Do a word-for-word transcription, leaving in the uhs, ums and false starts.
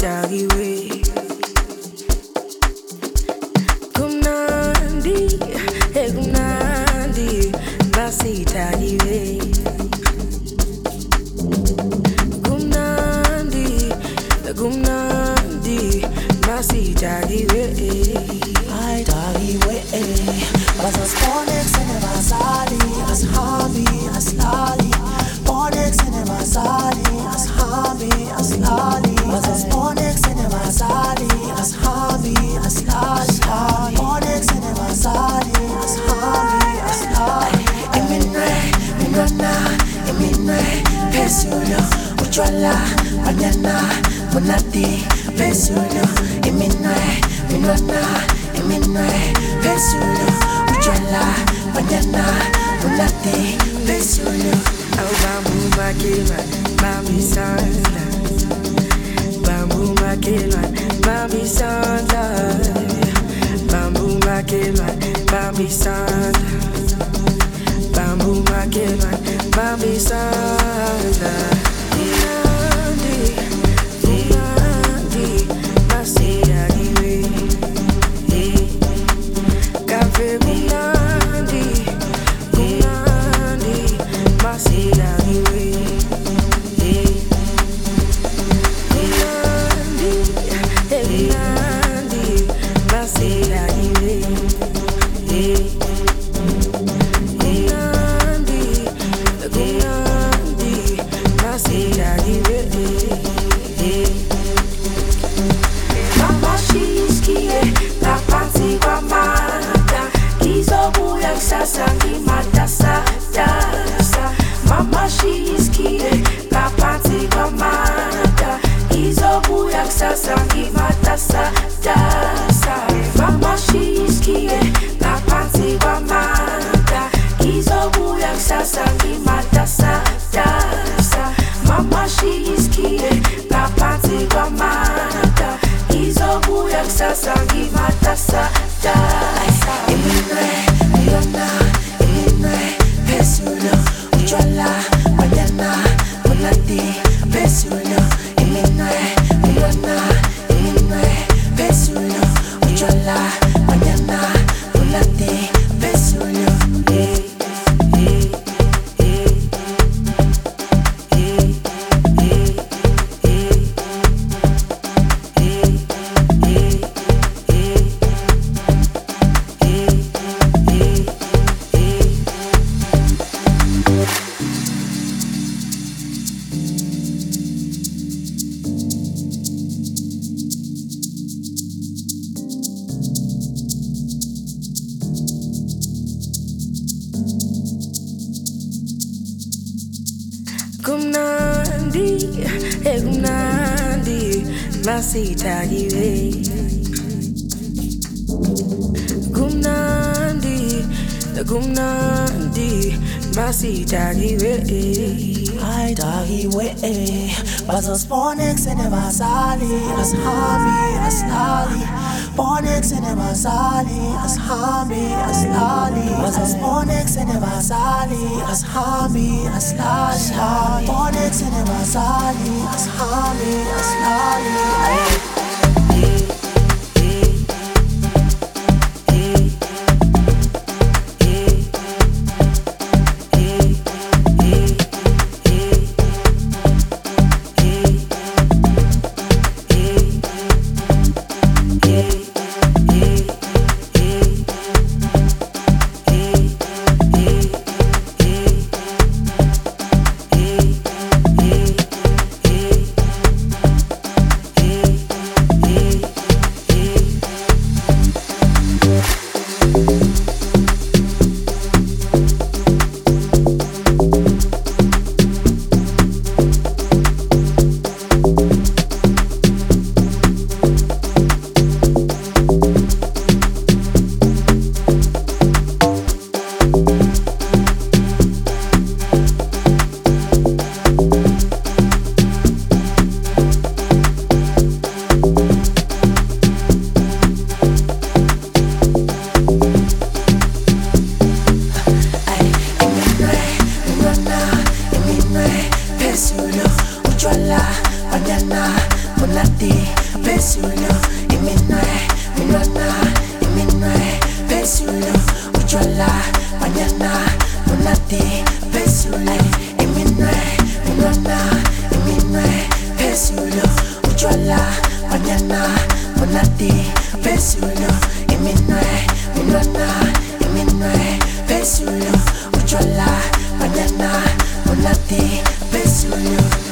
masitariwe kumnandi hey kumnandi masitariwe kumnandi kumnandi masitariwe ay tariwe Bazos Bonex in Basali as Hobby as Lali Bonex in Basali as Hobby as Lali Bazos Bonex in Basali as Hobby as Lali Bonex in Basali as Hobby as Lali Eminwe, Minwana, Eminwe Pesulo, Uchwala, Banyana, Munati Pesulo, Eminwe, Minwana, Eminwe Pesulo Ujala, Banyana, Mulati, Pesulu. Oh, bamboo makila, mami sanda. Bamboo makila, mami sanda. Bamboo makila, mami sanda. Bamboo makila, mami sanda. Inandi, inandi, masiyariwe. Cafe Kunandi, Kunandi, masiyariwe. Kunandi, Kunandi, masiyariwe. Kunandi, Kunandi, masiyariwe. Mama shiskiye, la pansi kwa mata, kizobuya sasa kimata sasa. Mama shiskiye, la pansi kwa mata, kizobuya sasa kimata sasa. Mama shiskiye, la pansi kwa mata, kizobuya sasa kimata sasa. Mama shiskiye, la pansi kwa mata, kizobuya sasa kimata sasa. Eminwe, Milona, Eminwe Pesulo, Uchwala, Banyana, Mulati Pesulo, Eminwe, Milona, Eminwe Pesulo, Uchwala, Banyana, Mulati Pesulo. Kumnandi, hey kumnandi, masitariwe. Kumnandi, kumnandi, masitariwe. Ay tariwe Bazos Bonex in Basali as Hobby as Lali Bonex in Basali as Hobby as Lali Bazos Bonex in Basali as Hobby as Lali Bonex in Basali as Hobby as Lali monate, pesulo, iminwe, minwana, iminwe, pesulo, ujwala, mañana, monate, pesulo, iminwe, minwana, iminwe, pesulo, ujwala, mañana, monate, pesulo, iminwe, minwana, iminwe, pesulo, ujwala, mañana, monate, pesulo.